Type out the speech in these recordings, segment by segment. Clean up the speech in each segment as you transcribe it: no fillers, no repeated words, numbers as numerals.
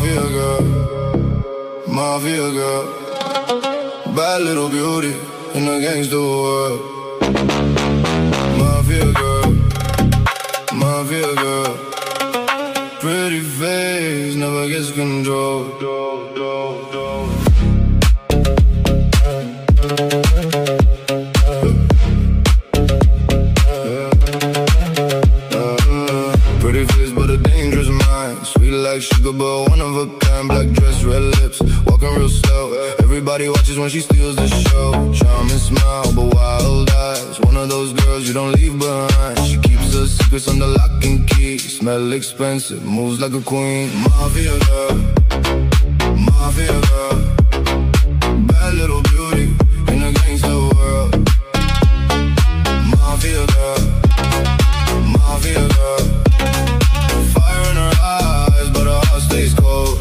Mafia girl, mafia girl, bad little beauty in the gangster world. Mafia girl, mafia girl, pretty face never gets control. Pretty face but a dangerous mind. Sweet like sugar but one of a kind. Black dress, red lips, walking real slow. Everybody watches when she steals the show. Charming smile but wild eyes. One of those girls you don't leave behind. She keeps her secrets under lock and key. Smell expensive, moves like a queen. Mafia girl, mafia girl, bad little beauty in the gangster world. Mafia girl, mafia girl, fire in her eyes but her heart stays cold.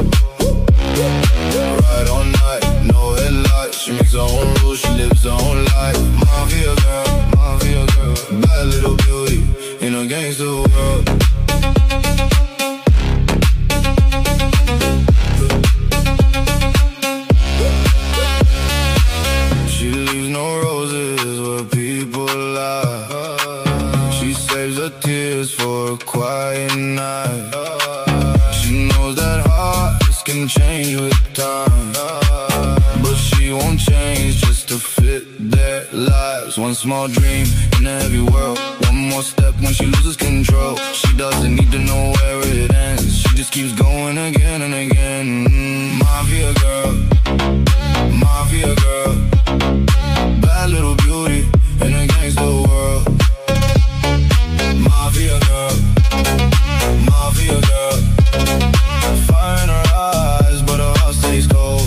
Ride all night, no headlights. She makes her own rules, she lives her own life. Mafia girl, bad little beauty in a gangster world. She leaves no roses where people lie. She saves her tears for a quiet night. She knows that hearts can change with time, but she won't change just to fit their lives. One small dream in a heavy world. One more step when she loses control. She doesn't need to know where it ends. She just keeps going again and again. Mafia girl, mafia girl, bad little beauty in a gangster world. Mafia girl, mafia girl, fire in her eyes but her heart stays cold.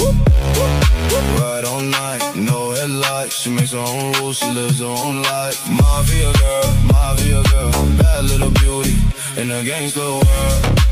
Ride all night, no headlights. She makes her own rules, she lives her own life. Mafia girl, bad little beauty in a gangster world.